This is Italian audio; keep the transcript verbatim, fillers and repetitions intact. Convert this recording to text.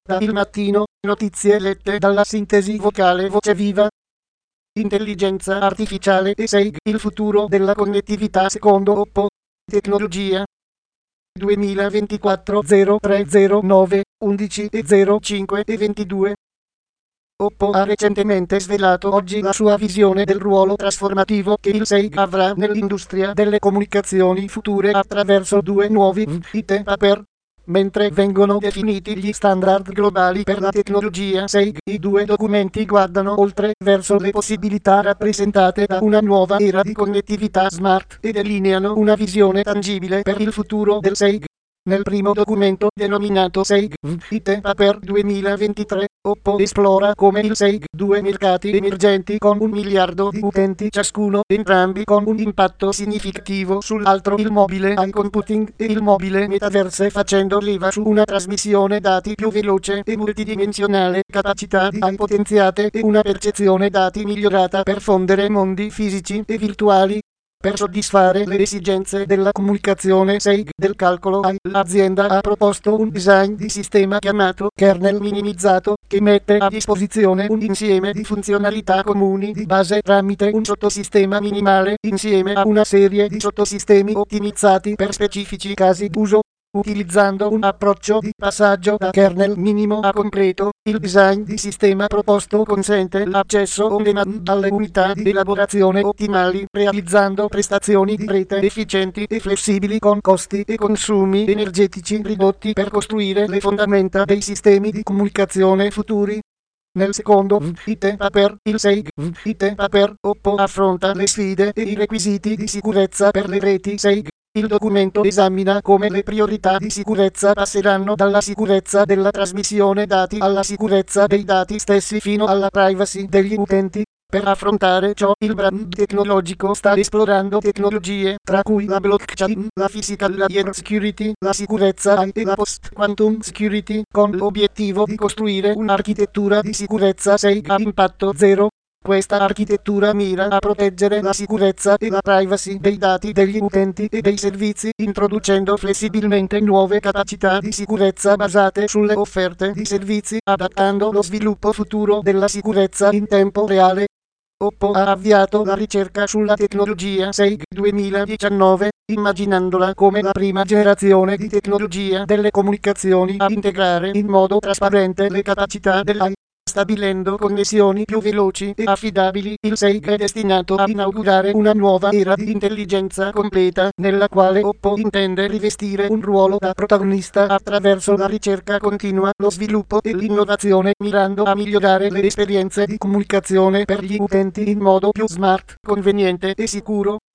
Da Il Mattino, notizie lette dalla sintesi vocale Voce Viva. Intelligenza artificiale e sei G, il futuro della connettività secondo Oppo. Tecnologia. duemilaventiquattro zero tre zero nove undici e zero cinque e ventidue. Oppo ha recentemente svelato oggi la sua visione del ruolo trasformativo che il sei G avrà nell'industria delle comunicazioni future attraverso due nuovi white paper. Mentre vengono definiti gli standard globali per la tecnologia sei G, i due documenti guardano oltre verso le possibilità rappresentate da una nuova era di connettività smart e delineano una visione tangibile per il futuro del sei G. Nel primo documento, denominato sei G White Paper duemilaventitré, Oppo esplora come il sei G, due mercati emergenti con un miliardo di utenti ciascuno, entrambi con un impatto significativo sull'altro, il mobile high computing e il mobile metaverse, facendo leva su una trasmissione dati più veloce e multidimensionale, capacità di high potenziate e una percezione dati migliorata per fondere mondi fisici e virtuali. Per soddisfare le esigenze della comunicazione sei G del calcolo high, l'azienda ha proposto un design di sistema chiamato kernel minimizzato, che mette a disposizione un insieme di funzionalità comuni di base tramite un sottosistema minimale, insieme a una serie di sottosistemi ottimizzati per specifici casi d'uso. Utilizzando un approccio di passaggio da kernel minimo a completo, il design di sistema proposto consente l'accesso on demand alle unità di elaborazione ottimali, realizzando prestazioni di rete efficienti e flessibili con costi e consumi energetici ridotti per costruire le fondamenta dei sistemi di comunicazione futuri. Nel secondo white paper, il sei G white paper, Oppo affronta le sfide e i requisiti di sicurezza per le reti sei G. Il documento esamina come le priorità di sicurezza passeranno dalla sicurezza della trasmissione dati alla sicurezza dei dati stessi fino alla privacy degli utenti. Per affrontare ciò, il brand tecnologico sta esplorando tecnologie, tra cui la blockchain, la physical layer security, la sicurezza e la post-quantum security, con l'obiettivo di costruire un'architettura di sicurezza sei G a impatto zero. Questa architettura mira a proteggere la sicurezza e la privacy dei dati degli utenti e dei servizi, introducendo flessibilmente nuove capacità di sicurezza basate sulle offerte di servizi, adattando lo sviluppo futuro della sicurezza in tempo reale. Oppo ha avviato la ricerca sulla tecnologia sei G duemiladiciannove, immaginandola come la prima generazione di tecnologia delle comunicazioni a integrare in modo trasparente le capacità dell'A I. Stabilendo connessioni più veloci e affidabili, il sei G è destinato a inaugurare una nuova era di intelligenza completa, nella quale Oppo intende rivestire un ruolo da protagonista attraverso la ricerca continua, lo sviluppo e l'innovazione, mirando a migliorare le esperienze di comunicazione per gli utenti in modo più smart, conveniente e sicuro.